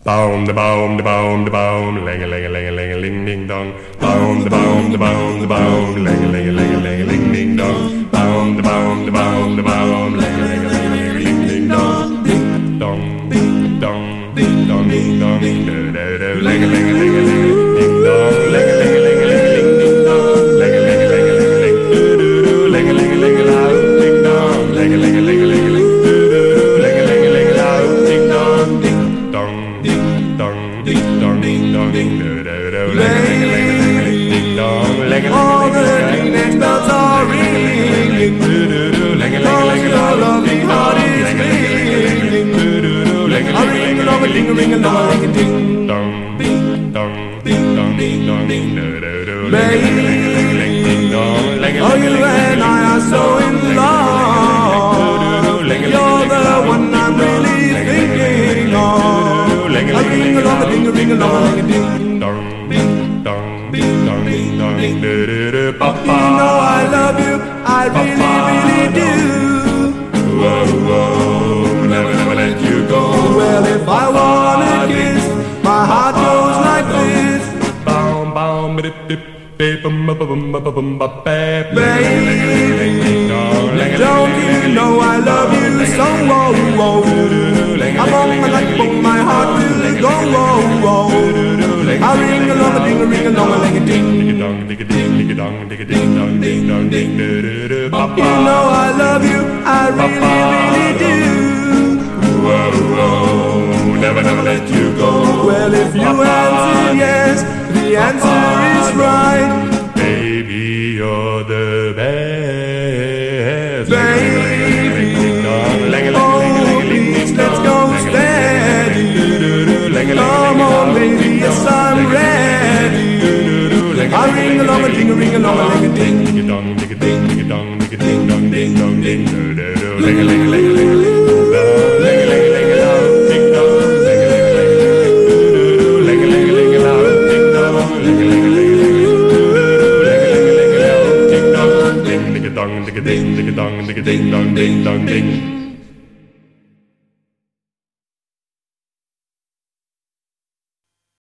Boom, the boom, the boom, the boom, ling a ling a ling a ling a ling ding dong. Boom, the boom, the boom, the boom, ling a ling a ling a ling a ling ding dong. Boom, the boom, the boom, the boom, ling a ling a ling a ling a ling ding dong. Ding dong, ding dong, ding dong, ding dong, ding do do do, ling a ling a ling a ling a ding dong, ling a ling a ling a ling a ling ding dong, ling a ling a ling a ling a ling do do do, ling a ling a ling a loud ding dong, ling a ling a ling a ling a ling do do do, ling a ling a ling a loud ding dong, ding dong. Ding dong, ding dong, ding do do do, ling a ling a ling a ling a ling ding dong, ling a ling a ling a ling a ling bells are ringing, do do do, ling a ling a ling a your lovely heart is beating, do do do, ling a ling a ling a ling a ling a ring a long ling a ding dong, ding dong, ding dong, ding dong, ding do do do, ling a ling a ling a ling a ling ding dong, ling a ling a ling a ling a ling. Oh, you and I are so in love. You're the one I'm really thinking of. A ring along a ding a ring along a ding dong, ding dong, ding dong, ding dong, ding do do do. You know I love you, I really do. Whoa whoa, never never let you go. Well, if I wanna kiss, my heart goes like this. Boom boom dip dip dip bum bum bum bum bum bum. Baby, don't you know I love you so? Whoa whoa. I'm on my life, but my heart will go, whoa, whoa. I ring along a ding a ring along a ling a ding, ding a dong, ding a ding, ding a dong, ding a ding dong, ding dong, ding do do do. You know I love you, I really do. Whoa, whoa, never never let you go. Well, if you answer yes, the answer is right. Baby, you're the best. Baby, let's go steady. Come on, baby, yes, I'm ready. I ring along a ding a ring along a ling a ding, ding a dong, ding a ding, ding a dong, ding a ding dong, ding dong, ding do do do, ling a ling a ling a ling a ling, ling a ling a ling a loud, ding dong, ling a ling a ling a ling do do do, ling a ling a ling a loud, ding dong, ling a ling a ling a ling do do do, ling a ling a ling a loud, ding dong, ding ding a dong, ding a ding, ding a dong, ding a ding dong, ding dong, ding.